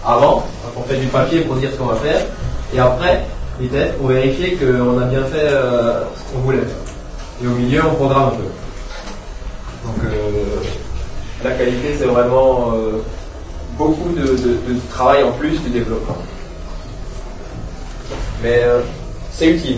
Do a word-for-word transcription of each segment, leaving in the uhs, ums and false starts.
avant, on fait du papier pour dire ce qu'on va faire, et après, les tests pour vérifier qu'on a bien fait euh, ce qu'on voulait faire. Et au milieu, on programme un peu. Donc, euh, la qualité, c'est vraiment euh, beaucoup de, de, de travail en plus du développement. Mais euh, c'est utile.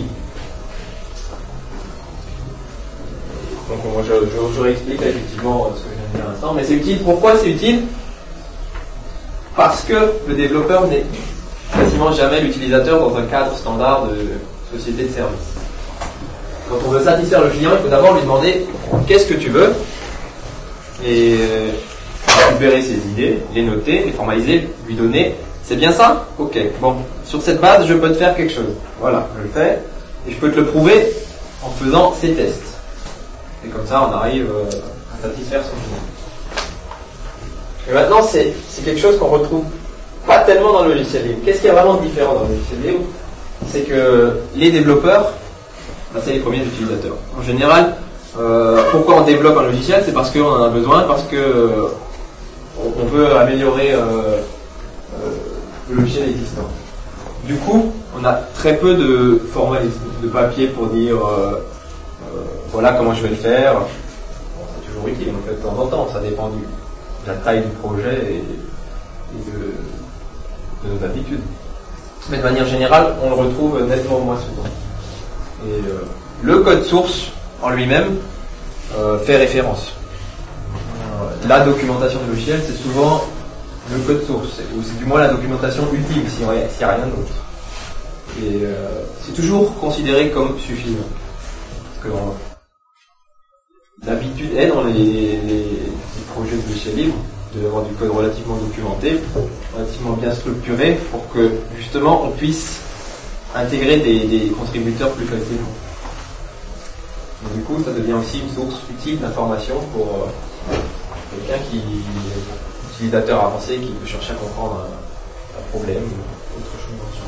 Donc, moi, je, je, je réexplique effectivement ce que je viens de dire à l'instant. Mais c'est utile. Pourquoi c'est utile? Parce que le développeur n'est quasiment jamais l'utilisateur dans un cadre standard de société de service. Quand on veut satisfaire le client, il faut d'abord lui demander qu'est-ce que tu veux, et récupérer ses idées, les noter, les formaliser, lui donner. C'est bien ça? Ok. Bon, sur cette base, je peux te faire quelque chose. Voilà, je le fais, et je peux te le prouver en faisant ces tests. Et comme ça, on arrive à satisfaire son client. Et maintenant, c'est, c'est quelque chose qu'on retrouve pas tellement dans le logiciel libre. Qu'est-ce qui est vraiment différent dans le logiciel libre? C'est que les développeurs, ben c'est les premiers utilisateurs. En général, euh, pourquoi on développe un logiciel? C'est parce qu'on en a besoin, parce que euh, on veut améliorer euh, euh, le logiciel existant. Du coup, on a très peu de formalisme, de papier pour dire euh, euh, voilà comment je vais le faire. Bon, c'est toujours utile, on le fait de temps en temps, ça dépend du, de la taille du projet et, et de de nos habitudes. Mais de manière générale, on le retrouve nettement moins souvent. Et euh, le code source en lui-même euh, fait référence. Euh, la documentation du logiciel, c'est souvent le code source, ou c'est du moins la documentation utile s'il n'y a rien d'autre. Et euh, c'est toujours considéré comme suffisant. Parce que euh, l'habitude est dans les, les, les projets de logiciel libre d'avoir du code relativement documenté, relativement bien structuré, pour que justement on puisse intégrer des, des contributeurs plus facilement. Donc, du coup, ça devient aussi une source utile d'information pour euh, quelqu'un qui est utilisateur avancé, qui peut chercher à comprendre un, un problème ou autre chose.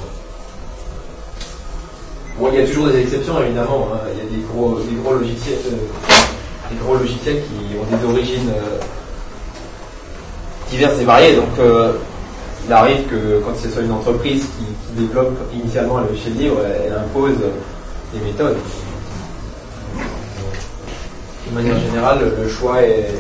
Bon, il y a toujours des exceptions évidemment. Hein. Il y a des gros, des gros logiciels, euh, des gros logiciels qui ont des origines euh, diverses et variées, donc euh, il arrive que quand c'est soit une entreprise qui, qui développe initialement un logiciel libre, elle, elle impose des méthodes. De manière générale, le choix est,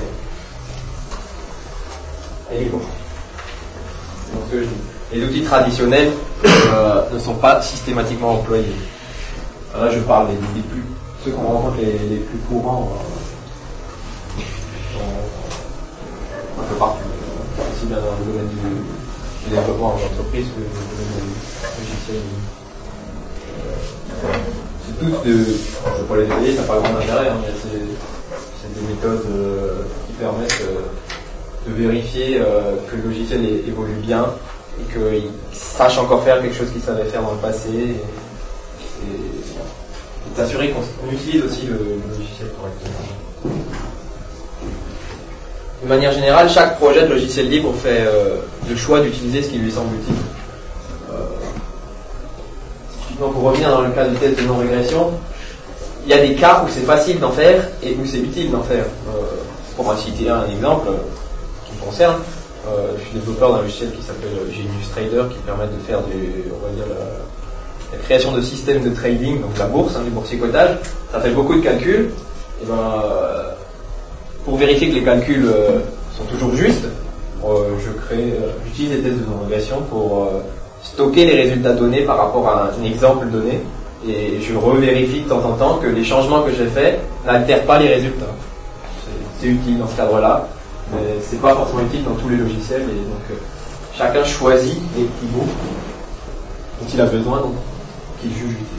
est libre. Donc, ce que je dis. Les outils traditionnels euh, ne sont pas systématiquement employés. Alors là, je parle des, des plus, ceux qu'on rencontre les, les plus courants euh, un peu partout. Aussi bien dans le domaine du, du développement en entreprise que dans le domaine du logiciel. Euh, c'est toutes de, je ne vais pas les détailler, ça n'a pas grand intérêt, hein, mais c'est, c'est des méthodes euh, qui permettent euh, de vérifier euh, que le logiciel é- évolue bien et qu'il sache encore faire quelque chose qu'il savait faire dans le passé, et, et, et s'assurer qu'on on utilise aussi le, le logiciel correctement. De manière générale, chaque projet de logiciel libre fait euh, le choix d'utiliser ce qui lui semble utile. Euh, typiquement, pour revenir dans le cas du test de non-régression, il y a des cas où c'est facile d'en faire et où c'est utile d'en faire. Euh, pour en citer un exemple qui me concerne, euh, je suis développeur d'un logiciel qui s'appelle Genius Trader, qui permet de faire du, on va dire, la, la création de systèmes de trading, donc la bourse, hein, du boursier-cotage. Ça fait beaucoup de calculs. Et ben, euh, pour vérifier que les calculs euh, sont toujours justes, euh, je crée, euh, j'utilise des tests de non-régression pour euh, stocker les résultats donnés par rapport à un, un exemple donné, et je revérifie de temps en temps que les changements que j'ai faits n'altèrent pas les résultats. C'est, c'est utile dans ce cadre-là, mais c'est pas forcément utile dans tous les logiciels, et donc euh, chacun choisit les petits bouts dont il a besoin, donc qu'il juge utile.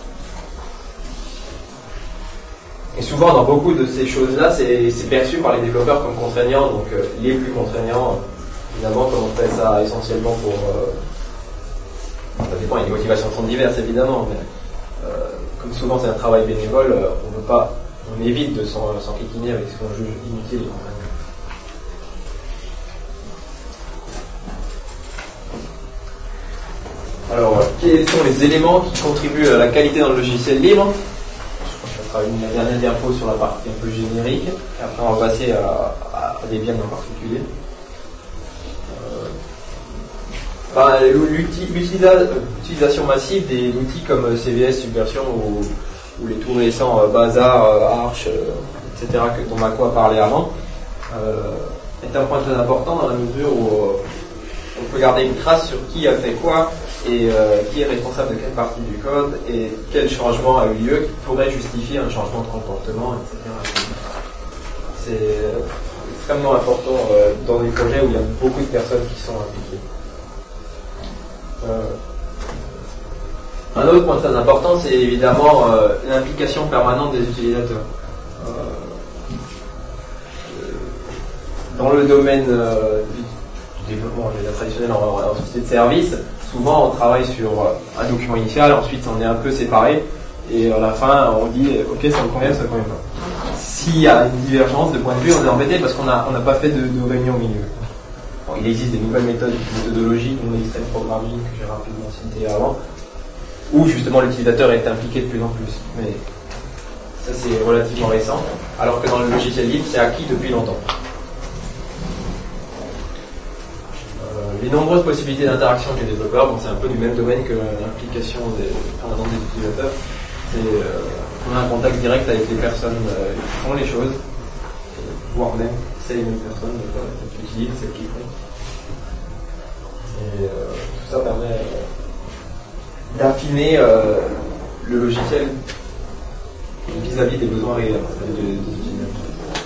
Et souvent, dans beaucoup de ces choses-là, c'est, c'est perçu par les développeurs comme contraignant, donc euh, les plus contraignants, euh, évidemment, comme on fait ça essentiellement pour... Euh, ça dépend, il y a des motivations sont diverses, évidemment, mais euh, comme souvent c'est un travail bénévole, euh, on veut pas, on évite de s'en, s'enquiquiner avec ce qu'on juge inutile et contraignant. Alors, quels sont les éléments qui contribuent à la qualité dans le logiciel libre ? Je vais faire une dernière diapo sur la partie un peu générique, et après on va passer à, à, à des biens en particulier. Euh, Ben, l'utilisation massive des outils comme C V S, Subversion ou, ou les tout récents euh, Bazar, euh, Arch, euh, et cetera que dont Mako a parlé avant, euh, est un point très important dans la mesure où euh, on peut garder une trace sur qui a fait quoi et euh, qui est responsable de quelle partie du code et quel changement a eu lieu qui pourrait justifier un changement de comportement, et cetera. C'est extrêmement important euh, dans des projets où il y a beaucoup de personnes qui sont impliquées. Euh, un autre point très important, c'est évidemment euh, l'implication permanente des utilisateurs. Euh, dans le domaine euh, du, du développement traditionnel en, en société de service, souvent on travaille sur un document initial, ensuite on est un peu séparé, et à la fin on dit ok, ça me convient, ça me convient pas. S'il y a une divergence de point de vue, on est embêté parce qu'on n'a on n'a pas fait de, de réunion au milieu. Bon, il existe des nouvelles méthodes, méthodologies, comme l'extreme programming que j'ai rapidement cité avant, où justement l'utilisateur est impliqué de plus en plus. Mais ça c'est relativement récent, alors que dans le logiciel libre, c'est acquis depuis longtemps. Euh, les nombreuses possibilités d'interaction des développeurs, bon, c'est un peu du même domaine que l'implication des, permanente des utilisateurs. C'est, euh, on a un contact direct avec les personnes euh, qui font les choses, voire même c'est les mêmes personnes euh, qui utilisent, celles qui font. Et euh, tout ça permet euh, d'affiner euh, le logiciel vis-à-vis des besoins réels des, des utilisateurs.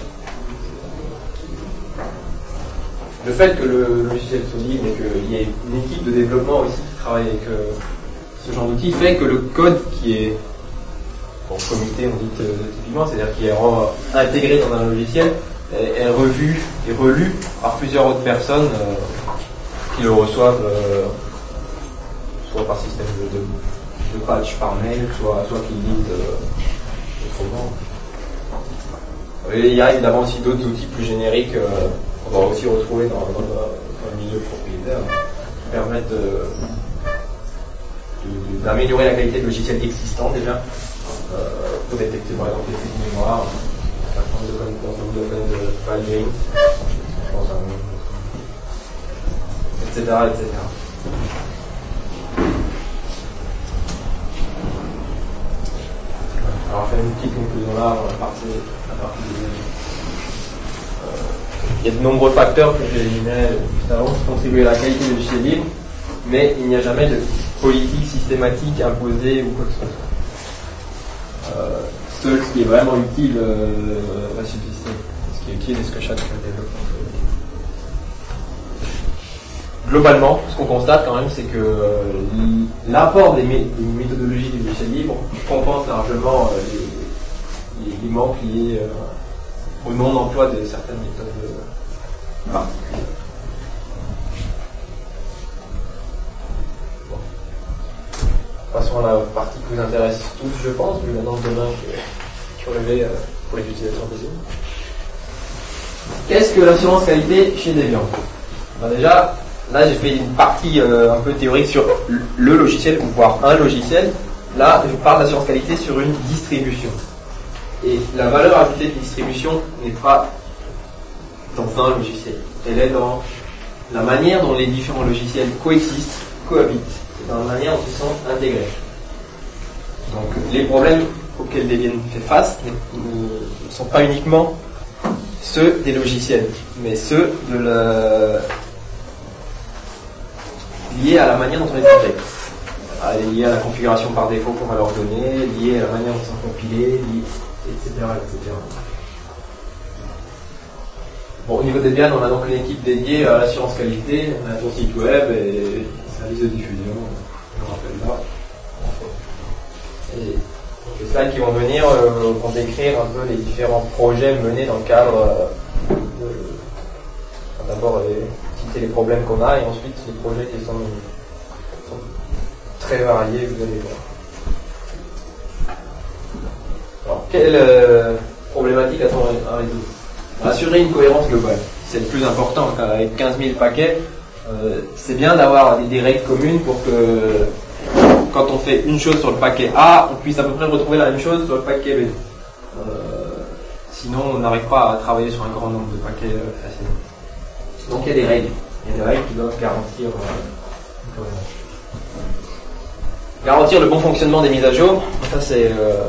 Le fait que le logiciel soit libre et qu'il y ait une équipe de développement aussi qui travaille avec euh, ce genre d'outils fait que le code qui est en comité, on dit euh, typiquement, c'est-à-dire qui est intégré dans un logiciel, est, est revu et relu par plusieurs autres personnes euh, qui le reçoivent euh, soit par système de, de, de patch par mail, soit, soit qui lisent euh, autrement. Et il y a évidemment aussi d'autres outils plus génériques euh, qu'on va aussi retrouver dans, dans, le, dans le milieu propriétaire qui permettent de, de, d'améliorer la qualité de logiciel existant déjà. Euh, pour détecter par exemple les fuites de mémoire, dans le domaine de filing, et cetera, et cetera. Alors, je fais une petite conclusion là, on va partir à partir des euh, il y a de nombreux facteurs que j'ai éliminés juste avant qui contribuent à la qualité du logiciel libre, mais il n'y a jamais de politique systématique imposée ou quoi que ce soit. Euh, seul ce qui est vraiment utile euh, va subsister. Ce qui est utile est ce que chaque développeur fait. Globalement, ce qu'on constate quand même, c'est que euh, l'apport des, mé des méthodologies du logiciel libre compense largement euh, les, les, les manques liés euh, au non-emploi de certaines méthodes euh, particulières. Passons à la partie qui vous intéresse tous, je pense, vu la nombre de mains qui ont levé euh, pour les utilisateurs possibles. Qu'est-ce que l'assurance qualité chez Debian? Ben déjà, là j'ai fait une partie euh, un peu théorique sur le logiciel, ou voire un logiciel. Là, je parle d'assurance qualité sur une distribution. Et la valeur ajoutée de distribution n'est pas dans un logiciel. Elle est dans la manière dont les différents logiciels coexistent, cohabitent. Dans la manière dont ils sont intégrés. Donc les problèmes auxquels Debian fait face ne sont pas uniquement ceux des logiciels, mais ceux de la... liés à la manière dont on les intègre. Liés à la configuration par défaut qu'on va leur donner, liés à la manière dont ils sont compilés, liés, et cetera, et cetera. Bon, au niveau de Debian, on a donc une équipe dédiée à l'assurance qualité, on a son site web et service de diffusion, je me rappelle là. Et les slides qui vont venir euh, vont décrire un peu les différents projets menés dans le cadre euh, de... Enfin, d'abord les, citer les problèmes qu'on a et ensuite les projets qui sont, sont très variés, vous allez voir. Alors, quelle euh, problématique a-t-on à résoudre? Assurer une cohérence globale, c'est le plus important. Avec quinze mille paquets, euh, c'est bien d'avoir des, des règles communes pour que quand on fait une chose sur le paquet A, on puisse à peu près retrouver la même chose sur le paquet B. Euh, sinon, on n'arrive pas à travailler sur un grand nombre de paquets euh, facilement. Donc il y a des règles. Il y a des règles qui doivent garantir euh, Garantir le bon fonctionnement des mises à jour, ça c'est euh,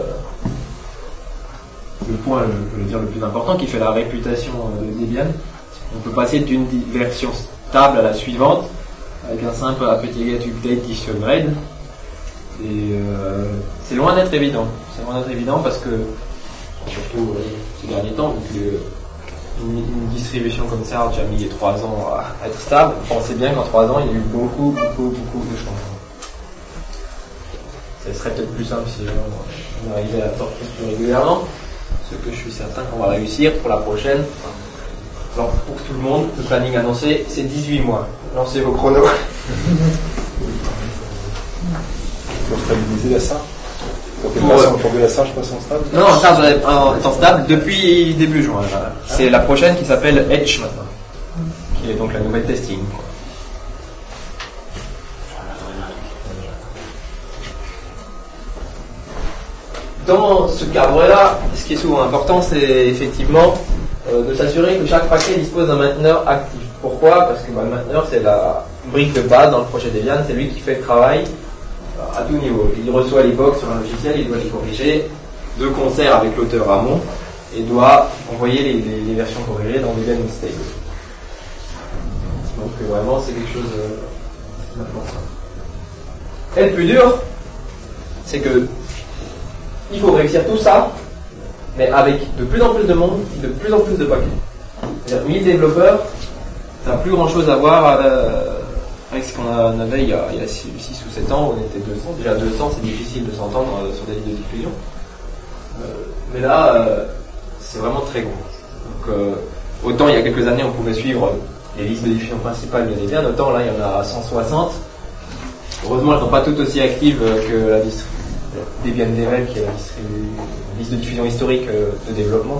le point, je veux dire, le plus important qui fait la réputation de Debian. On peut passer d'une version stable à la suivante avec un simple apt get update issue upgrade. Et euh, c'est loin d'être évident. C'est loin d'être évident parce que, surtout euh, ces derniers temps, vu que une, une distribution comme ça a déjà mis trois ans à être stable, pensez bien qu'en trois ans il y a eu beaucoup, beaucoup, beaucoup de changements. Ce serait peut-être plus simple si on arrivait à sortir plus régulièrement, ce que je suis certain qu'on va réussir pour la prochaine. Alors pour tout le monde, le planning annoncé, c'est dix-huit mois. Lancez vos chronos. Il faut stabiliser la charge. Pour euh, la charge passe en stable. Non, la charge est en stable depuis début juin. Voilà. C'est la prochaine qui s'appelle Edge maintenant, qui est donc la nouvelle testing. Dans ce cadre-là, ce qui est souvent important, c'est effectivement euh, de s'assurer que chaque paquet dispose d'un mainteneur actif. Pourquoi? Parce que bah, le mainteneur, c'est la brique de base dans le projet Debian, c'est lui qui fait le travail euh, à tout niveau. Il reçoit les bugs sur un logiciel, il doit les corriger de concert avec l'auteur amont et doit envoyer les, les, les versions corrigées dans Debian Stable. Donc euh, vraiment, c'est quelque chose euh, d'important. Et le plus dur, c'est que il faut réussir tout ça, mais avec de plus en plus de monde, de plus en plus de paquets. C'est-à-dire mille développeurs, ça n'a plus grand chose à voir euh, avec ce qu'on avait il y a, il y a six ou sept ans, où on était deux cents. Déjà deux cents, c'est difficile de s'entendre euh, sur des listes de diffusion. Euh, mais là, euh, c'est vraiment très gros. Donc, euh, autant il y a quelques années, on pouvait suivre les listes de diffusion principales de Debian, autant là, il y en a cent soixante. Heureusement, elles ne sont pas toutes aussi actives que la distribution. Debian D V, qui est la liste de diffusion historique de développement.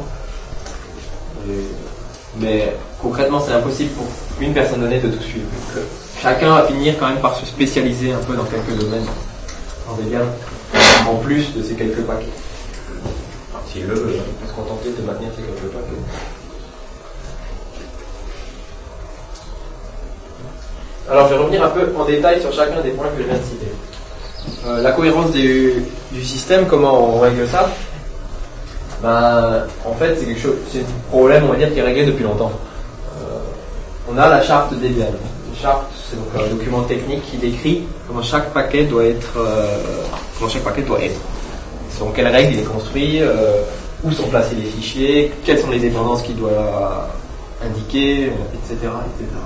Mais concrètement, c'est impossible pour une personne donnée de tout suivre. Donc, chacun va finir quand même par se spécialiser un peu dans quelques domaines en Debian, en plus de ces quelques paquets. S'il veut, on peut se contenter de maintenir ces quelques paquets. Alors, je vais revenir un peu en détail sur chacun des points que je viens de citer. Euh, la cohérence du, du système, comment on règle ça? Ben, en fait, c'est quelque chose, c'est un problème, on va dire, qui est réglé depuis longtemps. Euh, on a la charte Debian. La charte, c'est donc un document technique qui décrit comment chaque paquet doit être, euh, comment chaque paquet doit être. Selon quelles règles il est construit, euh, où sont placés les fichiers, quelles sont les dépendances qu'il doit indiquer, et cetera, et cetera.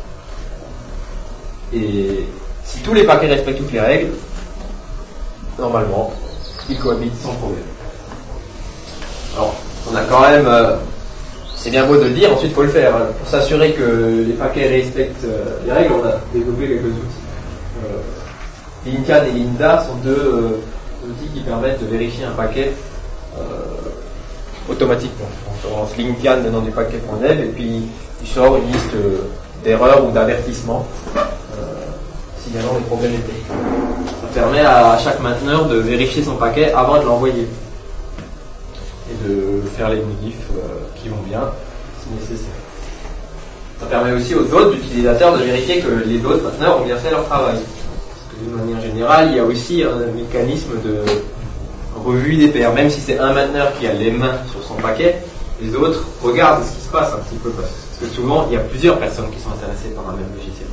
Et si tous les paquets respectent toutes les règles, normalement, ils cohabitent sans problème. Alors, on a quand même, euh, c'est bien beau de le dire, ensuite il faut le faire. Hein. Pour s'assurer que les paquets respectent euh, les règles, on a développé quelques outils. Euh, Linkan et Linda sont deux euh, outils qui permettent de vérifier un paquet euh, automatiquement. On lance Linkan le nom du paquet pour dev et puis il sort une liste euh, d'erreurs ou d'avertissements euh, signalant les problèmes techniques. Ça permet à chaque mainteneur de vérifier son paquet avant de l'envoyer et de faire les modifs euh, qui vont bien si nécessaire. Ça permet aussi aux autres utilisateurs de vérifier que les autres mainteneurs ont bien fait leur travail. Parce que d'une manière générale, il y a aussi un mécanisme de revue des pairs. Même si c'est un mainteneur qui a les mains sur son paquet, les autres regardent ce qui se passe un petit peu parce que souvent il y a plusieurs personnes qui sont intéressées par un même logiciel.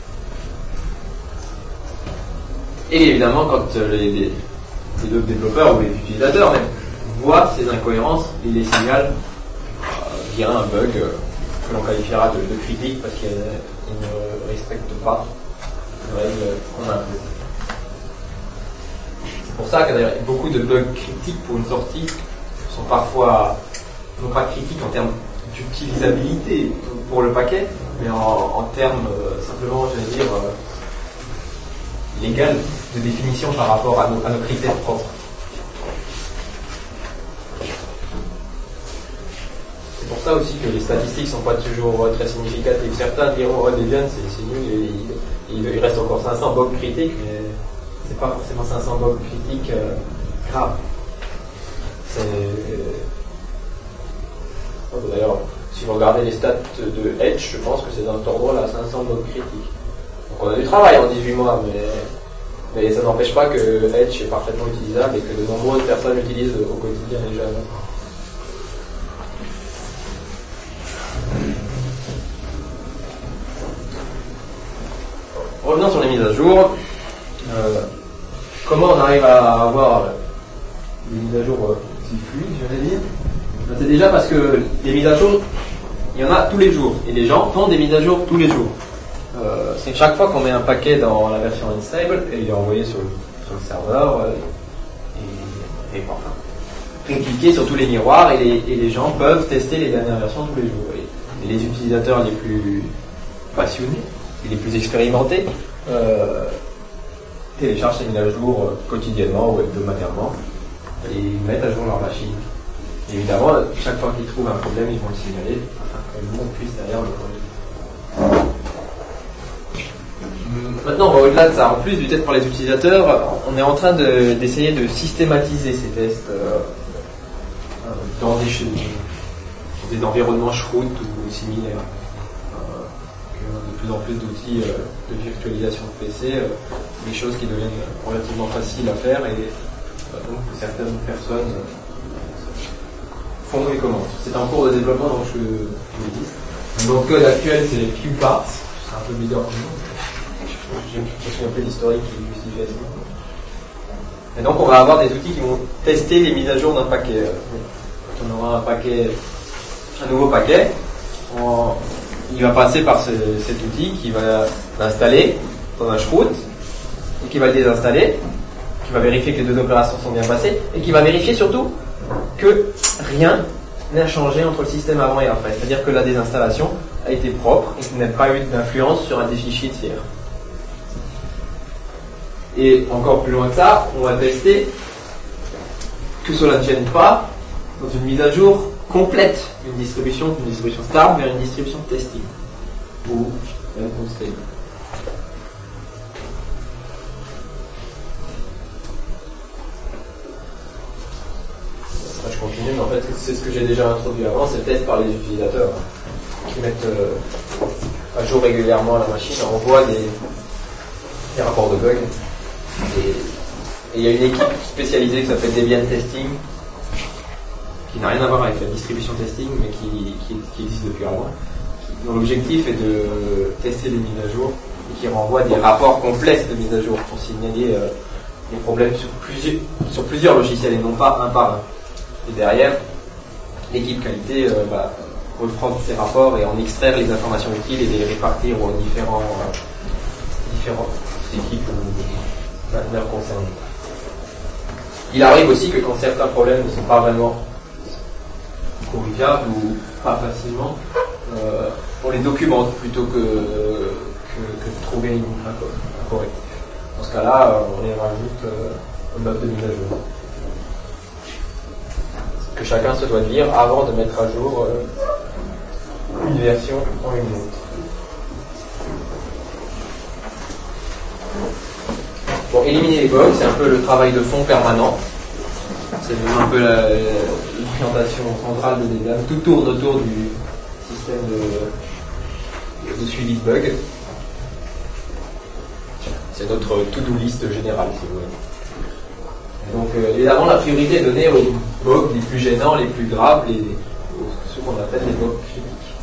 Et évidemment, quand les, les, les deux développeurs ou les utilisateurs même voient ces incohérences, ils les signalent euh, via un bug euh, que l'on qualifiera de, de critique parce qu'ils ne respectent pas les règles qu'on a imposées. C'est pour ça que d'ailleurs beaucoup de bugs critiques pour une sortie sont parfois non pas critiques en termes d'utilisabilité pour le paquet, mais en, en termes euh, simplement, je vais dire, euh, légal de définition par rapport à nos, à nos critères propres. C'est pour ça aussi que les statistiques ne sont pas toujours très significatives. Certains diront oh Debian c'est nul, et il, il, il reste encore cinq cents bugs critiques, mais c'est pas forcément cinq cents bugs critiques euh, graves. C'est... D'ailleurs, si vous regardez les stats de Edge, je pense que c'est dans cet ordre-là, cinq cents bugs critiques. Donc on a du travail en dix-huit mois, mais, mais ça n'empêche pas que Edge est parfaitement utilisable et que de nombreuses personnes l'utilisent au quotidien déjà. Revenons sur les mises à jour. Euh, comment on arrive à avoir des mises à jour aussi fluides, je vais dire. C'est déjà parce que les mises à jour, il y en a tous les jours. Et les gens font des mises à jour tous les jours. Euh, c'est chaque fois qu'on met un paquet dans la version unstable, et il est envoyé sur le, sur le serveur, euh, et, et enfin, répliqué sur tous les miroirs, et les, et les gens peuvent tester les dernières versions tous les jours. Et, et les utilisateurs les plus passionnés, et les plus expérimentés, euh, téléchargent ces mises à jour euh, quotidiennement ou hebdomadairement, et ils mettent à jour leur machine. Et évidemment, chaque fois qu'ils trouvent un problème, ils vont le signaler, afin que le monde puisse derrière le corriger. Maintenant, on va au-delà de ça. En plus du test par les utilisateurs, on est en train de, d'essayer de systématiser ces tests euh, dans des, dans des environnements shroud ou similaires. Euh, de plus en plus d'outils euh, de virtualisation de P C, euh, des choses qui deviennent relativement faciles à faire et euh, donc certaines personnes euh, font et commencent. C'est en cours de développement, donc je, je le dis. Donc le code actuel, c'est les Q-parts. C'est un peu bizarre. Je me souviens un peu l'historique qui justifie ça. Et donc on va avoir des outils qui vont tester les mises à jour d'un paquet. Quand on aura un paquet, un nouveau paquet, on, il va passer par ce, cet outil qui va l'installer dans un shroud et qui va le désinstaller, qui va vérifier que les deux opérations sont bien passées et qui va vérifier surtout que rien n'a changé entre le système avant et après. C'est-à-dire que la désinstallation a été propre et qu'il n'a pas eu d'influence sur un des fichiers tiers. Et encore plus loin que ça, on va tester que cela ne gêne pas dans une mise à jour complète d'une distribution, d'une distribution stable vers une distribution de testing ou même unstable. Je continue, mais en fait c'est ce que j'ai déjà introduit avant, c'est le test par les utilisateurs qui mettent euh, à jour régulièrement la machine, envoient des, des rapports de bugs. Et il y a une équipe spécialisée qui s'appelle Debian Testing, qui n'a rien à voir avec la distribution testing, mais qui, qui, qui existe depuis un mois, dont l'objectif est de tester les mises à jour et qui renvoie des rapports complexes de mise à jour pour signaler euh, les problèmes sur plusieurs, sur plusieurs logiciels et non pas un par un. Et derrière, l'équipe qualité euh, va reprendre ces rapports et en extraire les informations utiles et les répartir aux différents, euh, différentes équipes ou mainteneurs concernés. Il arrive aussi que quand certains problèmes ne sont pas vraiment corrigeables ou pas facilement, euh, on les documente plutôt que, que, que de trouver une, un, un correctif. Dans ce cas-là, on les rajoute euh, au mode de mise à jour. Que chacun se doit de lire avant de mettre à jour euh, une version en une autre. Pour éliminer les bugs, c'est un peu le travail de fond permanent. C'est un peu la, l'orientation centrale de Debian. Tout tourne autour du système de, de suivi de bugs. C'est notre to-do list générale, si vous voulez. Donc euh, évidemment, la priorité est donnée aux bugs les plus gênants, les plus graves, les, ceux qu'on appelle les bugs critiques.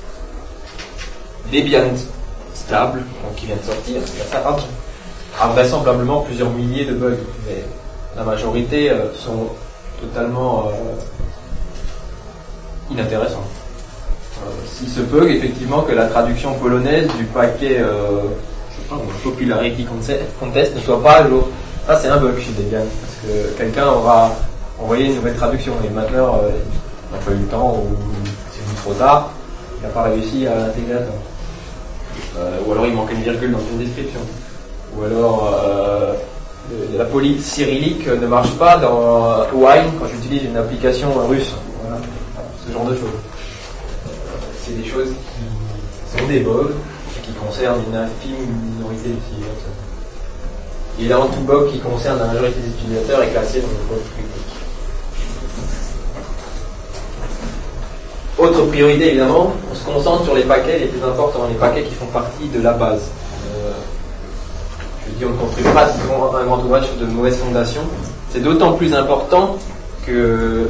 Debian stable, donc qui vient de sortir, ça a vraisemblablement plusieurs milliers de bugs, mais la majorité euh, sont totalement euh, inintéressants. Euh, il se peut effectivement que la traduction polonaise du paquet euh, je sais pas, Popularity Contest ne soit pas à jour. Ça, c'est un bug chez Debian, parce que quelqu'un aura envoyé une nouvelle traduction et maintenant euh, il n'a pas eu le temps ou c'est venu trop tard, il n'a pas réussi à l'intégrer. Euh, ou alors il manque une virgule dans une description. Ou alors euh, la police cyrillique ne marche pas dans Wine quand j'utilise une application russe. Voilà. Ce genre de choses. Euh, c'est des choses qui sont des bugs et qui concernent une infime minorité d'utilisateurs. Évidemment, tout bug qui concerne la majorité des utilisateurs est classé dans le bug critique. Autre priorité, évidemment, on se concentre sur les paquets les plus importants, les paquets qui font partie de la base. Euh, dis on ne construit pas un grand ouvrage sur de mauvaises fondations. C'est d'autant plus important que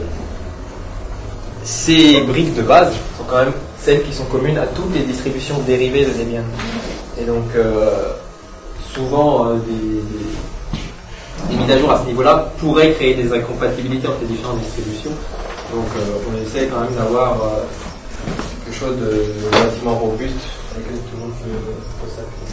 ces briques de base sont quand même celles qui sont communes à toutes les distributions dérivées de Debian. Et donc, euh, souvent, euh, des, des, des mises à jour à ce niveau-là pourraient créer des incompatibilités entre les différentes distributions. Donc, euh, on essaie quand même d'avoir euh, quelque chose de, de relativement robuste avec lequel tout le monde peut, peut s'appuyer.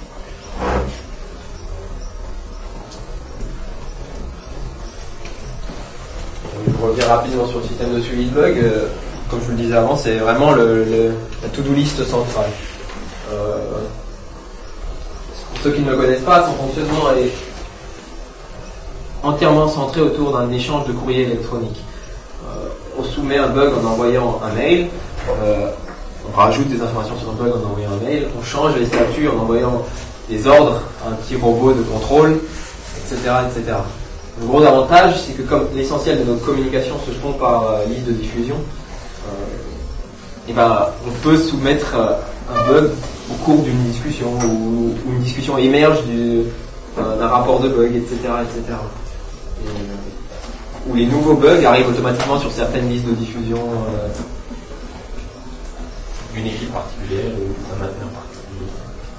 Je reviens rapidement sur le système de suivi de bugs. Euh, comme je vous le disais avant, c'est vraiment le, le, la to-do list centrale. Euh, pour ceux qui ne le connaissent pas, son fonctionnement est entièrement centré autour d'un échange de courrier électronique. Euh, on soumet un bug en envoyant un mail, euh, on rajoute des informations sur un bug en envoyant un mail, on change les statuts en envoyant des ordres à un petit robot de contrôle, et cetera, et cetera. Le gros avantage, c'est que comme l'essentiel de nos communications se font par euh, liste de diffusion, euh, et ben, on peut soumettre euh, un bug au cours d'une discussion, ou, ou une discussion émerge du, euh, d'un rapport de bug, et cetera, et cetera. Et, euh, où les nouveaux bugs arrivent automatiquement sur certaines listes de diffusion euh, d'une équipe particulière ou d'un mainteneur particulier.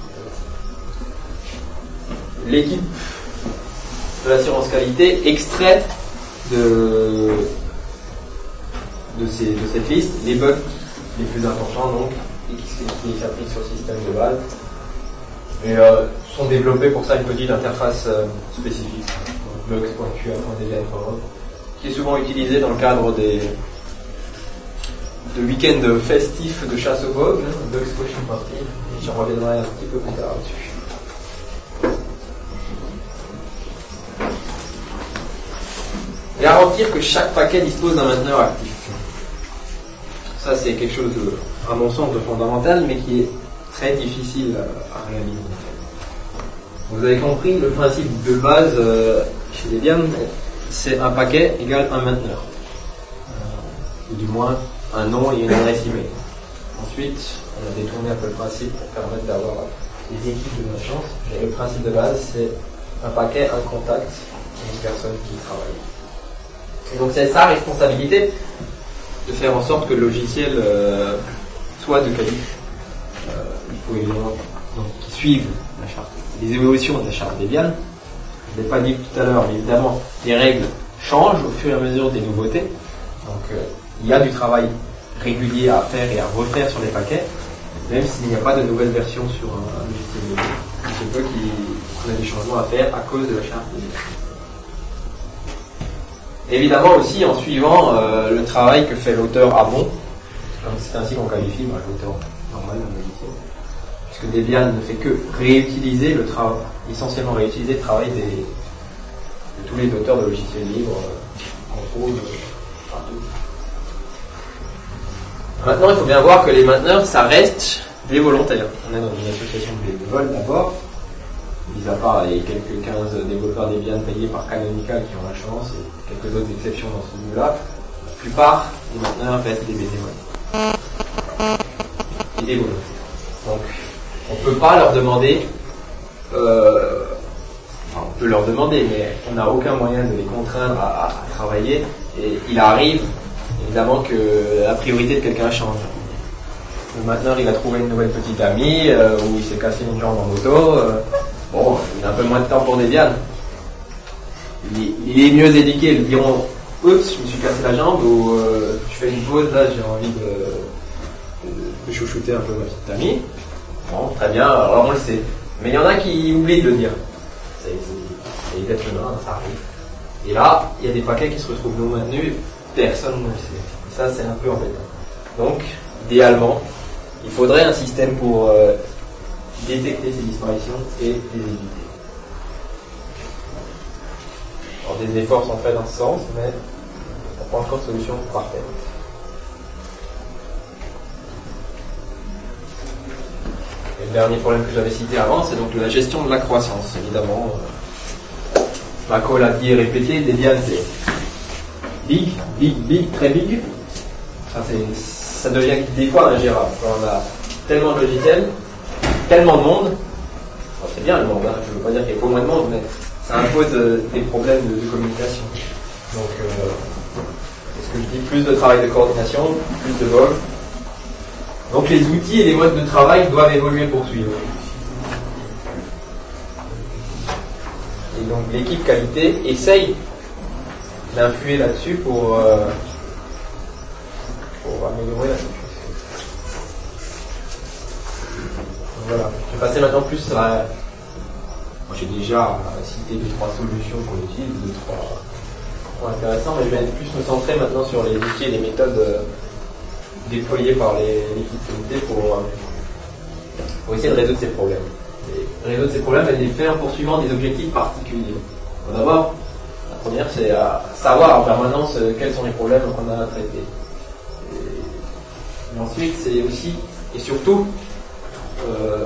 L'équipe de l'assurance qualité extrait de, de, ces, de cette liste les bugs les plus importants donc, et qui, qui s'appliquent sur le système de base et euh, sont développés pour ça une petite interface euh, spécifique bugs.qa.debian.org qui est souvent utilisée dans le cadre des de week-ends festifs de chasse aux bugs, hein, Bugs Squashing Party, et j'en reviendrai un petit peu plus tard là-dessus. Garantir que chaque paquet dispose d'un mainteneur actif. Ça, c'est quelque chose, de, à mon sens, de fondamental, mais qui est très difficile à, à réaliser. Vous avez compris, le principe de base euh, chez Debian, c'est un paquet égale un mainteneur. Euh, ou du moins, un nom et une adresse email. Ensuite, on a détourné un peu le principe pour permettre d'avoir des équipes de notre chance. Et le principe de base, c'est un paquet, un contact, une personne qui travaille. Et donc c'est sa responsabilité de faire en sorte que le logiciel euh, soit de qualité. Euh, il faut évidemment qu'ils suivent la charte, les évolutions de la charte Debian. Je ne l'ai pas dit tout à l'heure, mais évidemment, les règles changent au fur et à mesure des nouveautés. Donc euh, il y a du travail régulier à faire et à refaire sur les paquets, même s'il n'y a pas de nouvelle version sur un, un logiciel Debian. Il se peut qu'il y ait des changements à faire à cause de la charte Debian. Évidemment aussi en suivant euh, le travail que fait l'auteur avant, c'est ainsi qu'on qualifie bah, l'auteur normal d'un logiciel, puisque Debian ne fait que réutiliser le travail, essentiellement réutiliser le travail des, de tous les auteurs de logiciels libres, euh, en gros, partout. Maintenant, il faut bien voir que les mainteneurs, ça reste des volontaires. On est dans une association de bénévoles d'abord, mis à part les quelques quinze développeurs Debian payés par Canonical qui ont la chance et quelques autres exceptions dans ce niveau-là, la plupart des mainteneurs restent des bénévoles. Et des volontaires. Donc, on ne peut pas leur demander, euh, enfin, on peut leur demander, mais on n'a aucun moyen de les contraindre à, à, à travailler, et il arrive, évidemment, que la priorité de quelqu'un change. Le mainteneur, il a trouvé une nouvelle petite amie, euh, ou il s'est cassé une jambe en moto, euh, bon, il a un peu moins de temps pour Debian. Il, il est mieux éduqué, ils diront oups, je me suis cassé la jambe, ou euh, je fais une pause, là j'ai envie de, de, de chouchouter un peu ma petite amie. Bon, très bien, alors on le sait. Mais il y en a qui oublient de le dire. C'est, c'est, c'est d'être humain, ça arrive. Et là, il y a des paquets qui se retrouvent non maintenus, personne ne le sait. Et ça, c'est un peu embêtant. Donc, idéalement, il faudrait un système pour euh, détecter ces disparitions et les éviter. Alors, des efforts sont faits dans ce sens, mais on n'a pas encore de solution parfaite. Et le dernier problème que j'avais cité avant, c'est donc la gestion de la croissance. Évidemment, euh, Maco l'a dit et répété, Debian c'est big, big, big, très big. Ça, c'est, ça devient des fois ingérable. Quand on a tellement de logiciels, tellement de monde, c'est c'est bien le monde, hein. Je ne veux pas dire qu'il faut moins de monde, mais ça impose euh, des problèmes de, de communication. Donc, euh, c'est ce que je dis, plus de travail de coordination, plus de vol. Donc les outils et les modes de travail doivent évoluer pour suivre. Et donc l'équipe qualité essaye d'influer là-dessus pour, euh, pour améliorer la situation. Voilà. Je vais passer maintenant plus à... Moi j'ai déjà cité deux trois solutions qu'on utilise, deux trois points intéressants, mais je vais plus me centrer maintenant sur les outils et les méthodes euh, déployées par l'équipe qualité pour, euh, pour essayer de résoudre ces problèmes. Et résoudre ces problèmes, elle les fait en poursuivant des objectifs particuliers. Bon, d'abord, la première c'est à savoir en permanence euh, quels sont les problèmes qu'on a à traiter. Et, et ensuite c'est aussi et surtout Euh,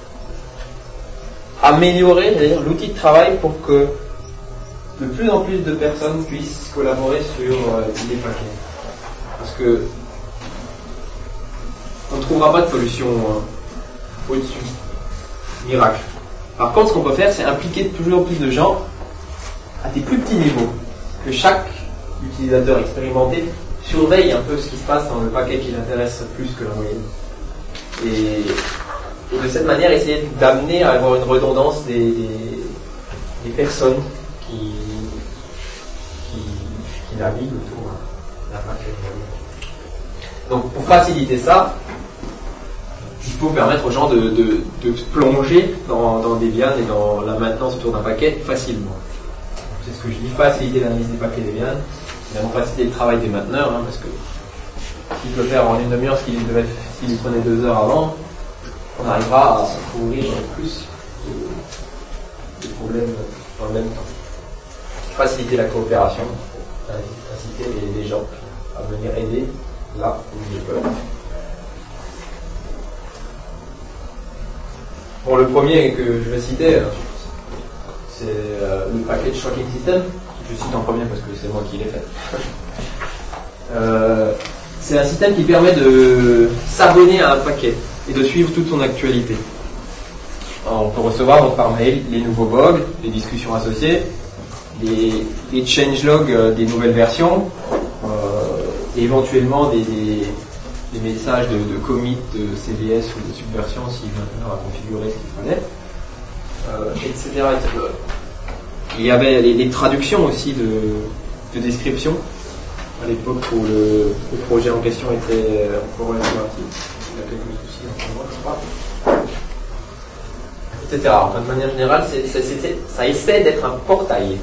améliorer c'est-à-dire l'outil de travail pour que de plus en plus de personnes puissent collaborer sur euh, des paquets. Parce que on ne trouvera pas de solution euh, au-dessus, miracle. Par contre, ce qu'on peut faire, c'est impliquer toujours plus de gens à des plus petits niveaux, que chaque utilisateur expérimenté surveille un peu ce qui se passe dans le paquet qui l'intéresse plus que la moyenne. Et Et de cette manière, essayer d'amener à avoir une redondance des, des, des personnes qui, qui, qui naviguent autour d'un paquet. Donc, pour faciliter ça, il faut permettre aux gens de, de, de plonger dans, dans Debian et dans la maintenance autour d'un paquet facilement. C'est ce que je dis, faciliter l'analyse des paquets Debian, évidemment faciliter le travail des mainteneurs, hein, parce que s'il peut faire en une demi-heure ce qu'il devait, s'il lui prenait deux heures avant, on arrivera à couvrir plus de, de problèmes en même temps. Faciliter la coopération, inciter les, les gens à venir aider là où ils peuvent. Bon, le premier que je vais citer, c'est euh, le package tracking system. Je cite en premier parce que c'est moi qui l'ai fait. euh, c'est un système qui permet de s'abonner à un paquet et de suivre toute son actualité. Alors, on peut recevoir donc par mail les nouveaux bugs, les discussions associées, les, les changelogs euh, des nouvelles versions, euh, et éventuellement des, des, des messages de, de commit, de C D S ou de subversion si maintenant a configuré ce qu'il fallait, euh, et cetera, et cetera. Il y avait les, les traductions aussi de, de description à l'époque où le, le projet en question était encore relativement actif. Il y a quelques soucis en ce moment, je crois. et cetera. Enfin, de manière générale, c'est, c'est, c'est, ça essaie d'être un portail.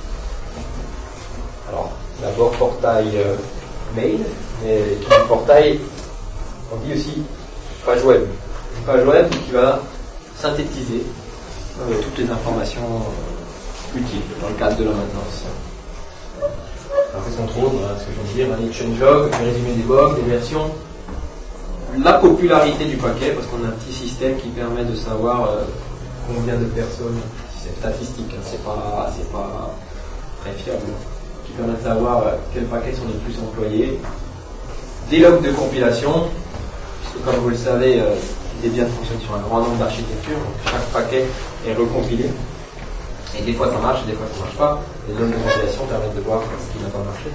Alors, d'abord portail euh, mail, mais qui dit portail, on dit aussi page web. Une page web qui va synthétiser euh, toutes les informations euh, utiles dans le cadre de la maintenance. Alors, qu'est-ce qu'on trouve, hein, ce que je viens de dire, un changelog, un résumé des bugs, des versions. La popularité du paquet, parce qu'on a un petit système qui permet de savoir euh, combien de personnes, c'est statistique, hein, c'est pas, c'est pas très fiable, qui permet de savoir euh, quels paquets sont les plus employés. Des logs de compilation, puisque comme vous le savez, euh, Debian fonctionne sur un grand nombre d'architectures, donc chaque paquet est recompilé. Et des fois ça marche, et des fois ça marche pas. Les logs de compilation permettent de voir ce qui n'a pas marché.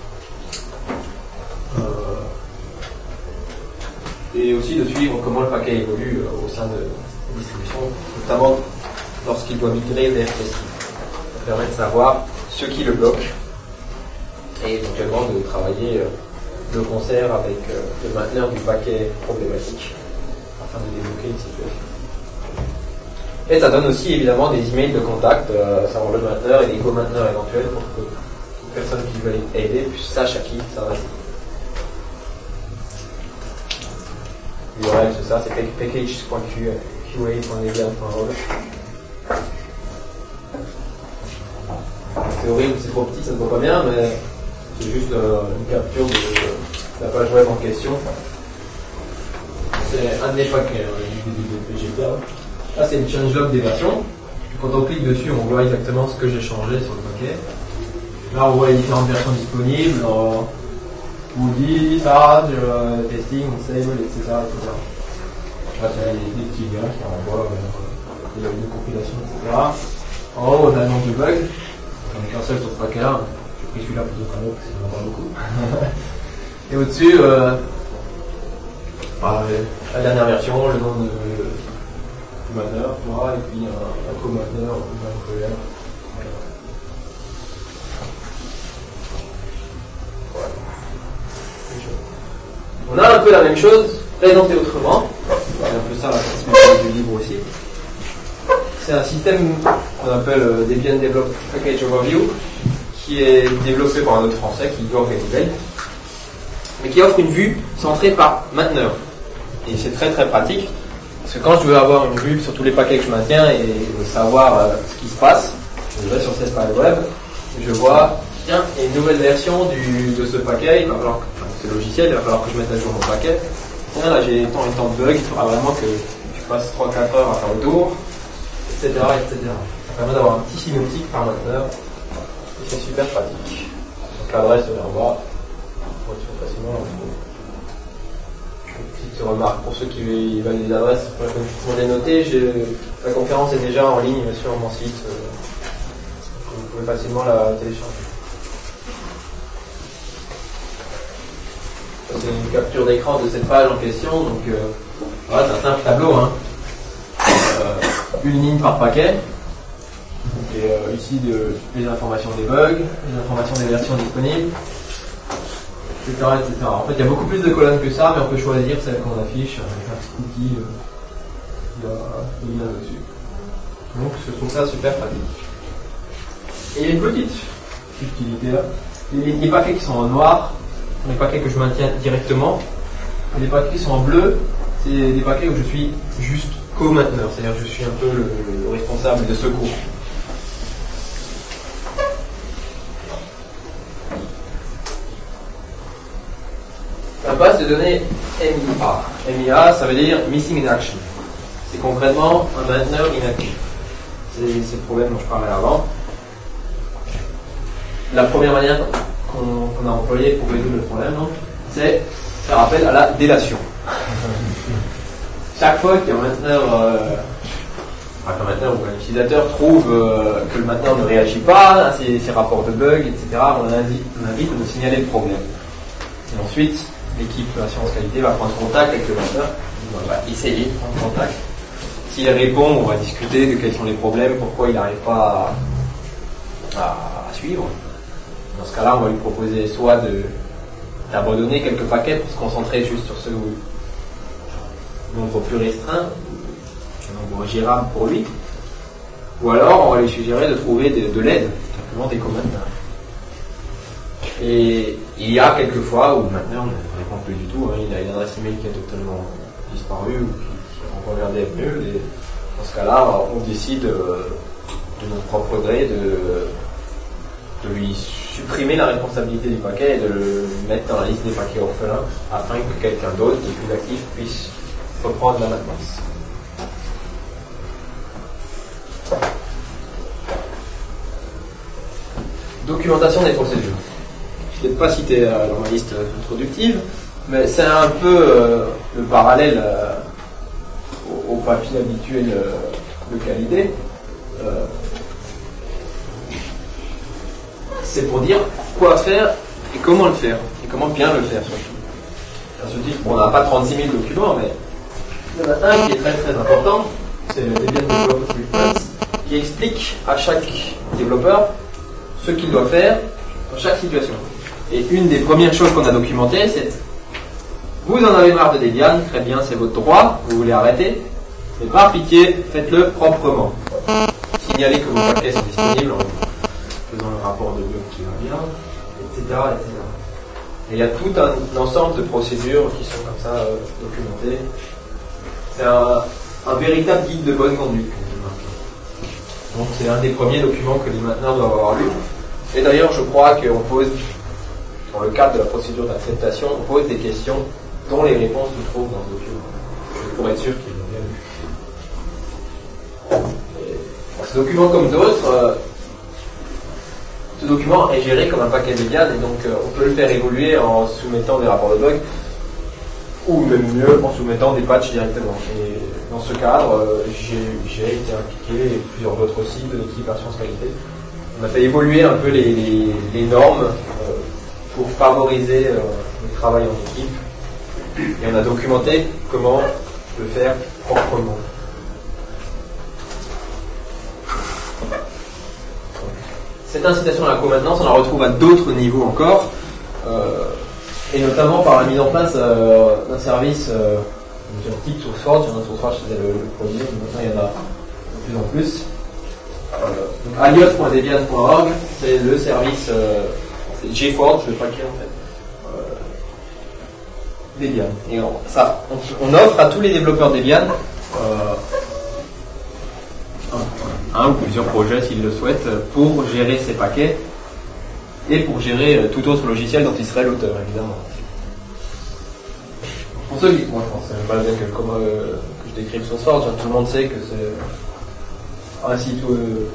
Euh, et aussi de suivre comment le paquet évolue euh, au sein de la distribution, notamment lorsqu'il doit migrer vers Testing. Ça permet de savoir ce qui le bloque et éventuellement de travailler euh, de concert avec euh, le mainteneur du paquet problématique afin de débloquer une situation. Et ça donne aussi évidemment des emails de contact, euh, savoir le mainteneur et des co-mainteneurs éventuels pour que toute personne qui veut aider sache à qui ça va. L'U R L, c'est ça, c'est packages point q a point debian point org. En théorie, c'est trop petit, ça ne voit pas bien, mais c'est juste euh, une capture de, de la page web en question. C'est un des paquets, hein, du G P A. Là, c'est le changelog des versions. Quand on clique dessus, on voit exactement ce que j'ai changé sur le paquet. Là, on voit les différentes versions disponibles. On vous dit ça, euh, testing, save, et cetera, et cetera. Là, c'est des, des petits liens qui renvoient vers il y a une compilation, et cetera. En haut, on a le nombre de bugs. J'en ai qu'un seul sur ce paquet-là. J'ai pris celui-là plutôt qu'un autre parce qu'il y en a pas beaucoup. Et au-dessus, euh, bah, la dernière version, le nom de du mainteneur, et puis un, un co-mainteneur, un co-mainteneur. On a un peu la même chose, présentée autrement. C'est un peu ça la transmission du livre aussi. C'est un système qu'on appelle euh, Debian Develop Package Overview, qui est développé par un autre français qui doit organiser, mais qui offre une vue centrée par mainteneur. Et c'est très très pratique, parce que quand je veux avoir une vue sur tous les paquets que je maintiens et savoir euh, ce qui se passe, je vais sur cette page web, je vois, tiens, il y a une nouvelle version du, de ce paquet, il va falloir, enfin, ce logiciel, il va falloir que je mette à jour mon paquet. Tiens, là j'ai tant et tant de bugs, il faudra vraiment que je passe trois à quatre heures à faire le tour, et cetera, et cetera. Ça permet d'avoir un petit synoptique par mainteneur, et c'est super pratique. Donc l'adresse est en bas, on retrouve facilement l'info. Petite remarque pour ceux qui veulent des adresses, comme tout le monde est noté, la conférence est déjà en ligne sur mon site, euh, vous pouvez facilement la télécharger. C'est une capture d'écran de cette page en question, donc euh, voilà, c'est un simple tableau, hein. euh, une ligne par paquet, et euh, ici de, les informations des bugs, les informations des versions disponibles, et cetera, et cetera. En fait, il y a beaucoup plus de colonnes que ça, mais on peut choisir celle qu'on affiche avec un petit outil euh, là-dessus. Donc, je trouve ça super pratique. Et il y a une petite utilité là. Les, les paquets qui sont en noir, les paquets que je maintiens directement, et les paquets qui sont en bleu, c'est des paquets où je suis juste co-mainteneur, c'est-à-dire que je suis un peu le, le responsable de secours. La base de données M I A. M I A, ça veut dire Missing in Action. C'est concrètement un mainteneur inactif. C'est le problème dont je parlais avant. La première manière qu'on qu'on a employée pour résoudre le problème, c'est faire appel à la délation. Chaque fois qu'un mainteneur, euh, enfin, qu'un mainteneur ou un utilisateur trouve euh, que le mainteneur ne réagit pas à ses, ses rapports de bugs, et cetera, on invite, on invite à nous signaler le problème. Et ensuite, l'équipe assurance qualité va prendre contact avec le mainteneur, on va essayer de prendre contact. S'il répond, on va discuter de quels sont les problèmes, pourquoi il n'arrive pas à, à, à suivre. Dans ce cas-là, on va lui proposer soit de, d'abandonner quelques paquets pour se concentrer juste sur ceux où nombre plus restreint, un nombre gérable pour lui, ou alors on va lui suggérer de trouver de, de l'aide, simplement des commandes. Et il y a quelques fois où maintenant on ne répond plus du tout, hein, il a une adresse email qui a totalement disparu ou qui renvoie vers des mieux, et dans ce cas-là, on décide euh, de notre propre gré de, de lui supprimer la responsabilité du paquet et de le mettre dans la liste des paquets orphelins afin que quelqu'un d'autre, de plus actif, puisse reprendre la maintenance. Documentation des procédures. Je ne l'ai pas cité euh, dans ma liste introductive, mais c'est un peu euh, le parallèle euh, au, au papier habituel euh, de qualité. Euh, c'est pour dire quoi faire et comment le faire, et comment bien le faire surtout. À ce titre, bon, on n'a pas trente-six mille documents, mais il y en a un qui est très très important, c'est le Debian Development Reference, qui explique à chaque développeur ce qu'il doit faire dans chaque situation. Et une des premières choses qu'on a documentées, c'est vous en avez marre de Debian, très bien, c'est votre droit, vous voulez arrêter, mais par pitié, faites-le proprement. Signalez que vos paquets sont disponibles en faisant le rapport de bug qui va bien, et cetera, et cetera. Et il y a tout un, un ensemble de procédures qui sont comme ça euh, documentées. C'est un, un véritable guide de bonne conduite. Donc c'est un des premiers documents que les mainteneurs doivent avoir lu. Et d'ailleurs, je crois qu'on pose, dans le cadre de la procédure d'acceptation, on pose des questions dont les réponses se trouvent dans ce document. Je pourrais être sûr qu'ils l'ont bien lu. Et ce document, comme d'autres, euh, ce document est géré comme un paquet Debian, et donc euh, on peut le faire évoluer en soumettant des rapports de bugs. ou même mieux en soumettant des patchs directement. Et dans ce cadre, euh, j'ai été impliqué, et plusieurs autres aussi, de l'équipe Assurance Qualité. On a fait évoluer un peu les, les, les normes euh, pour favoriser euh, le travail en équipe. Et on a documenté comment le faire proprement. Cette incitation à la co-maintenance, on la retrouve à d'autres niveaux encore, euh, et notamment par la mise en place euh, d'un service euh, d'un type SourceForge. SourceForge, c'était le, le premier, maintenant il y en a de plus en plus. Euh, alios point debian point org, c'est le service, euh, c'est GForge, le paquet en fait, euh, Debian. Et on, ça, on, on offre à tous les développeurs Debian euh, un, un ou plusieurs projets s'ils le souhaitent pour gérer ces paquets et pour gérer tout autre logiciel dont il serait l'auteur, évidemment. Pour ceux qui, moi je pense, c'est pas bien que, comme, euh, que je décrive SourceForge, tout le monde sait que c'est un site euh,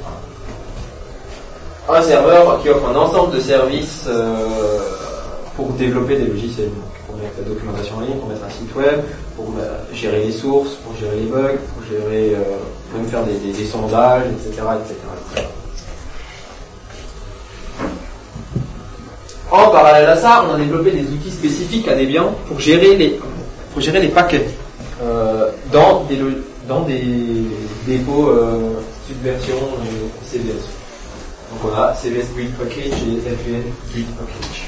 un serveur qui offre un ensemble de services euh, pour développer des logiciels. Donc, pour mettre la documentation en ligne, pour mettre un site web, pour euh, gérer les sources, pour gérer les bugs, pour gérer, euh, même faire des, des, des sondages, et cetera, et cetera, et cetera. En parallèle à ça, on a développé des outils spécifiques à Debian pour gérer les, pour gérer les paquets euh, dans des, dans des dépôts euh, subversion et C V S. Donc on a C V S Build Package et L V N Build Package.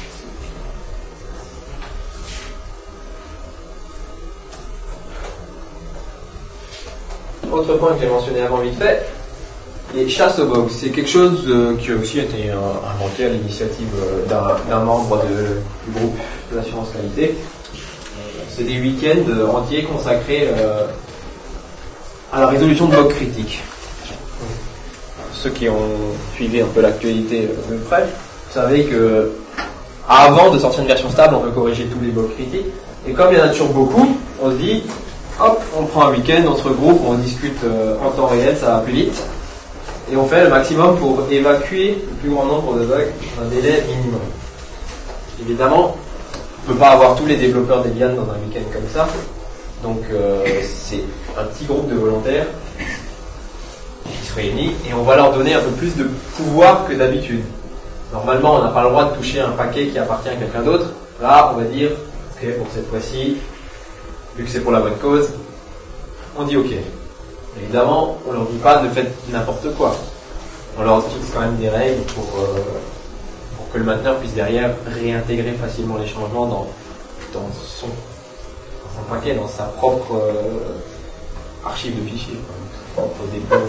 Autre point que j'ai mentionné avant vite fait, les chasses aux bugs. C'est quelque chose euh, qui a aussi été euh, inventé à l'initiative euh, d'un membre de, du groupe de l'assurance qualité. C'est des week-ends euh, entiers consacrés euh, à la résolution de bugs critiques. Ceux qui ont suivi un peu l'actualité de près, vous savez que avant de sortir une version stable, on peut corriger tous les bugs critiques. Et comme il y en a toujours beaucoup, on se dit, hop, on prend un week-end, on se regroupe, on discute euh, en temps réel, ça va plus vite. Et on fait le maximum pour évacuer le plus grand nombre de bugs dans un délai minimum. Évidemment, on ne peut pas avoir tous les développeurs Debian dans un week-end comme ça. Donc euh, c'est un petit groupe de volontaires qui se réunit et on va leur donner un peu plus de pouvoir que d'habitude. Normalement, on n'a pas le droit de toucher un paquet qui appartient à quelqu'un d'autre. Là, on va dire, ok, pour cette fois-ci, vu que c'est pour la bonne cause, on dit ok. Évidemment, on leur dit pas de faire n'importe quoi. On leur fixe quand même des règles pour, euh, pour que le mainteneur puisse derrière réintégrer facilement les changements dans, dans, son, dans son paquet, dans sa propre euh, archive de fichiers, son propre dépôt.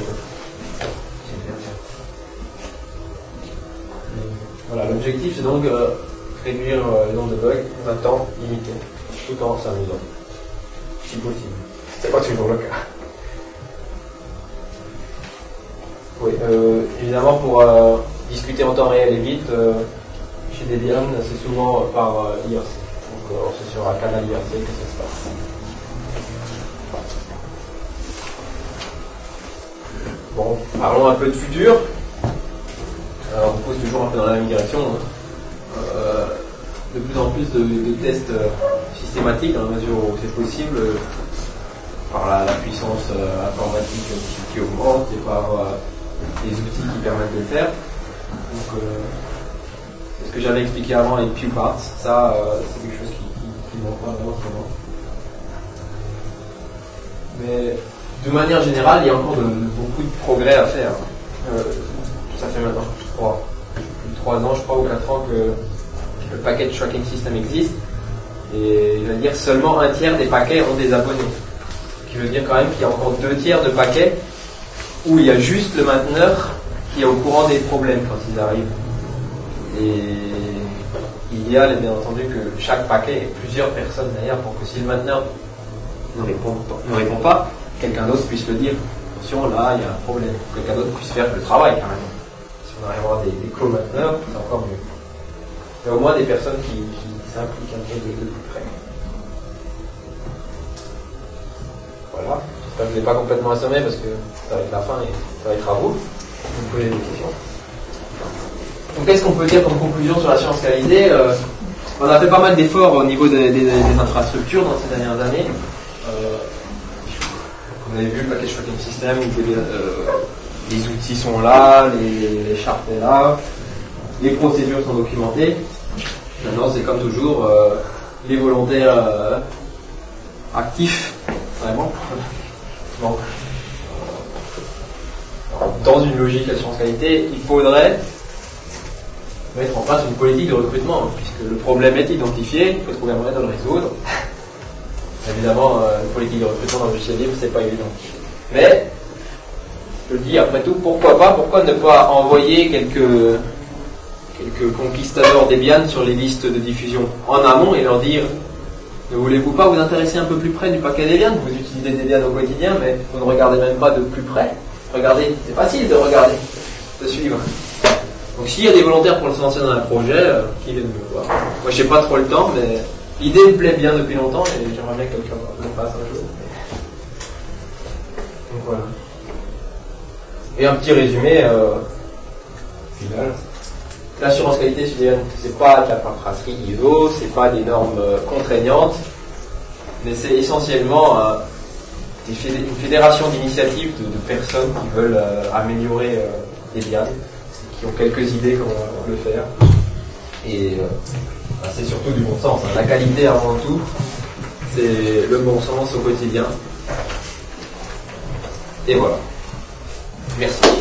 Voilà, l'objectif c'est donc euh, réduire euh, le nombre de bugs en un temps limité, tout en s'amusant, si possible. C'est pas toujours le cas. Oui, euh, évidemment pour euh, discuter en temps réel et vite, euh, chez Debian, c'est souvent euh, par euh, I R C. Donc euh, c'est sur un canal I R C que ça se passe. Bon, parlons un peu de futur. Alors, on pose toujours un peu dans la même direction. Hein. Euh, de plus en plus de, de tests euh, systématiques, dans la mesure où c'est possible, euh, par la, la puissance euh, informatique qui, qui augmente et par euh, les outils qui permettent de le faire. Donc, euh, c'est ce que j'avais expliqué avant avec PewParts. Ça, euh, c'est quelque chose qui, qui, qui manque pas vraiment souvent. Mais de manière générale, il y a encore de, de, beaucoup de progrès à faire. Euh, ça fait maintenant trois, plus de trois ans, je crois, ou quatre ans que le package tracking system existe. Et il veut dire seulement un tiers des paquets ont des abonnés. Ce qui veut dire quand même qu'il y a encore deux tiers de paquets où il y a juste le mainteneur qui est au courant des problèmes quand ils arrivent. Et idéal est bien entendu que chaque paquet ait plusieurs personnes derrière pour que si le mainteneur ne répond pas, ne répond pas quelqu'un d'autre puisse le dire. Attention, là, il y a un problème. Quelqu'un d'autre puisse faire le travail carrément. Si on arrive à avoir des, des co-mainteneurs, c'est encore mieux. Mais au moins des personnes qui, qui s'impliquent un peu de, de plus près. Voilà. J'espère que je ne l'ai pas complètement assommé parce que ça va être la fin et ça va être à vous. Vous pouvez poser des questions. Donc qu'est-ce qu'on peut dire comme conclusion sur l'assurance qualité euh, On a fait pas mal d'efforts au niveau des, des, des infrastructures dans ces dernières années. Euh, vous avez vu le package tracking system, où les, euh, les outils sont là, les, les chartes sont là, les procédures sont documentées. Maintenant, c'est comme toujours, euh, les volontaires euh, actifs, vraiment, bon. Dans une logique assurance qualité, il faudrait mettre en place une politique de recrutement, puisque le problème est identifié, il faut trouver un moyen de le résoudre. Évidemment, euh, une politique de recrutement dans le logiciel libre, c'est pas évident. Mais, je le dis après tout, pourquoi pas, pourquoi ne pas envoyer quelques, quelques conquistadors Debian sur les listes de diffusion en amont et leur dire, ne voulez-vous pas vous intéresser un peu plus près du paquet Debian? Vous utilisez Debian au quotidien, mais vous ne regardez même pas de plus près. Regardez, c'est facile de regarder, de suivre. Donc s'il y a des volontaires pour se lancer dans un projet, euh, qui viennent me voir. Moi je n'ai pas trop le temps, mais l'idée me plaît bien depuis longtemps et j'aimerais bien que quelqu'un le fasse un jour. Donc voilà. Et un petit résumé euh, final. L'assurance qualité chez Debian, c'est pas de la paperasserie I S O, c'est pas des normes euh, contraignantes, mais c'est essentiellement euh, une fédération d'initiatives de, de personnes qui veulent euh, améliorer euh, Debian, qui ont quelques idées comment le faire. Et euh, ben c'est surtout du bon sens. Hein. La qualité avant tout, c'est le bon sens au quotidien. Et voilà. Merci.